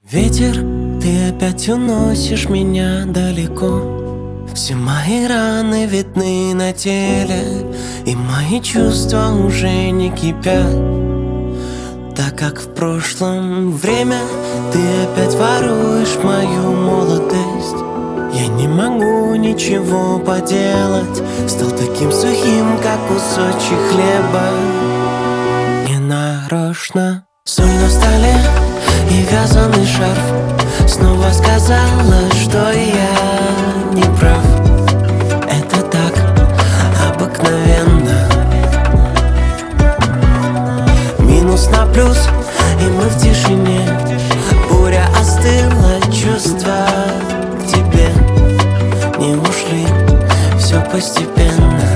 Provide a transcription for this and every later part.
Ветер, ты опять уносишь меня далеко. Все мои раны видны на теле, и мои чувства уже не кипят. Так как в прошлом время ты опять воруешь мою молодость. Я не могу ничего поделать, стал таким сухим, как кусочек хлеба. Не нарочно. Соль на столе и вязаный шарф снова сказала, что я не прав. Это так обыкновенно. Минус на плюс, и мы в тишине. Буря остыла, чувства к тебе не ушли, все постепенно.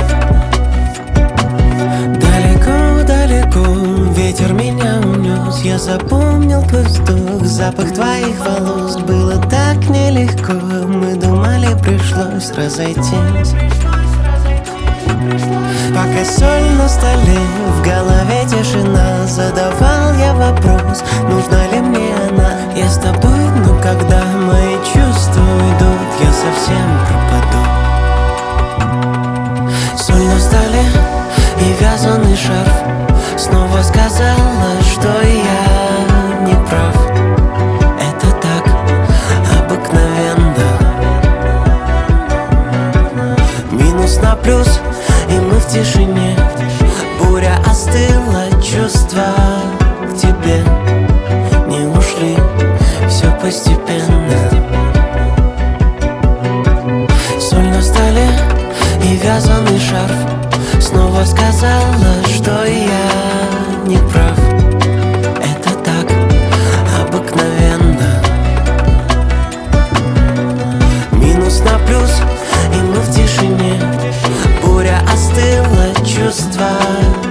Далеко-далеко ветер меня унес. Я запомнил твой вздох, запах твоих волос. Было так нелегко, мы думали, пришлось разойтись. Пока соль на столе, в голове тишина. Задавал я вопрос, нужна ли мне она. Я с тобой, но когда мои чувства уйдут, я совсем пропаду. Соль на столе и вязаный шарф снова сказала, что я не прав. Это так обыкновенно. Минус на плюс, и мы в тишине. Буря остыла, чувства к тебе не ушли, все постепенно. Соль на столе и вязаный шарф снова сказала, что я не прав. Это так обыкновенно. Минус на плюс, и мы в тишине. Буря остыла, чувства